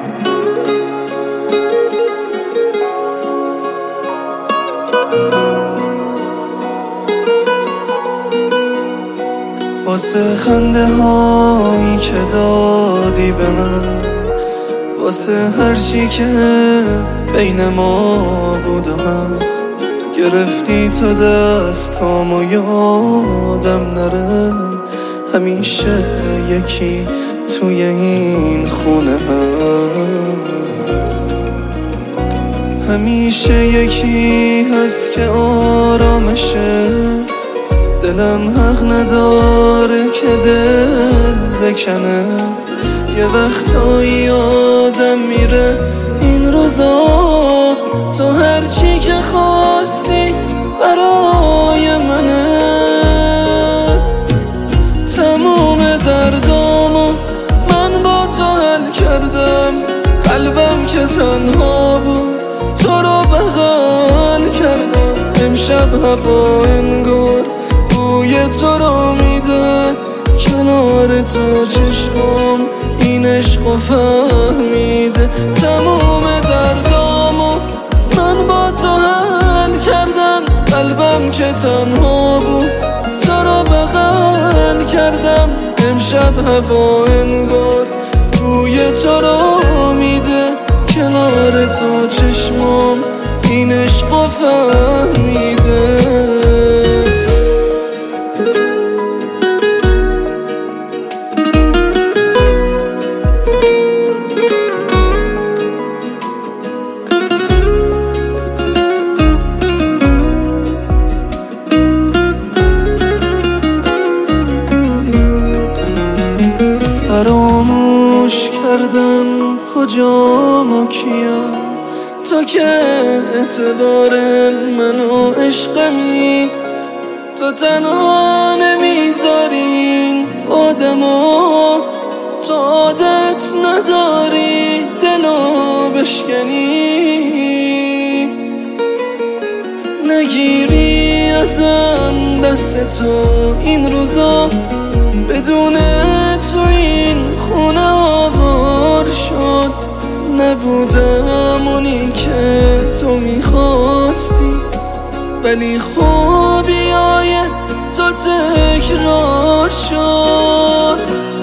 واسه خنده هایی که دادی به من، واسه هرچی که بین ما بود و هست، گرفتی تا دستامو یادم نره. همیشه یکی توی این خونه هست، همیشه یکی هست که آرامشه. دلم حق نداره که دل بکنه، یه وقتایی آدم میره این روزا. تو هرچی که خواستی برای منه، تموم دردامو من با تو حل کردم. قلبم که تنها بود تو رو بغل کردم. امشب هوا انگار بوی تو رو میده، کنار تو چشمام این عشقو فهمیده. تموم دردامو من با تو حل کردم. قلبم که تنها بود تو رو بغل کردم. امشب هوا انگار بوی تو رو میده، کنار تو چشمام این عشقو فهمیده. فراموش کردم کجام و کیم، تو که اعتبار منو عشقمی. تو تنها نمیذارین آدمو، تو عادت نداری دلو بشکنی. نگیری ازم دست تو این روزا، بدون تو این خونه آوار شد. نبودم اونی که تو میخواستی، ولی خوبیای تو تکرار شد.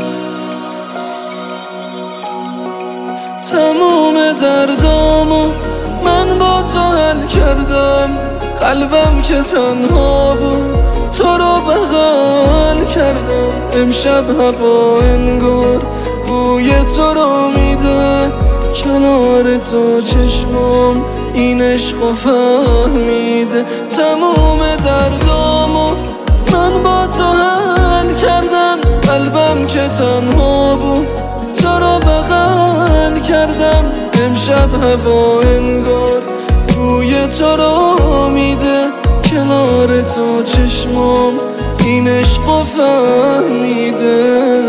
تموم دردامو من با تو حل کردم. قلبم که تنها بود تو رو بغل کردم. امشب هوا انگار بوی تو رو میده، کنار تو چشمام این عشقو فهمیده. تموم دردامو من با تو حل کردم. قلبم که تنها بود تو رو بغل کردم. امشب هوا انگار بوی تو رو میده، کنار تو چشمام این عشقو فهمیده.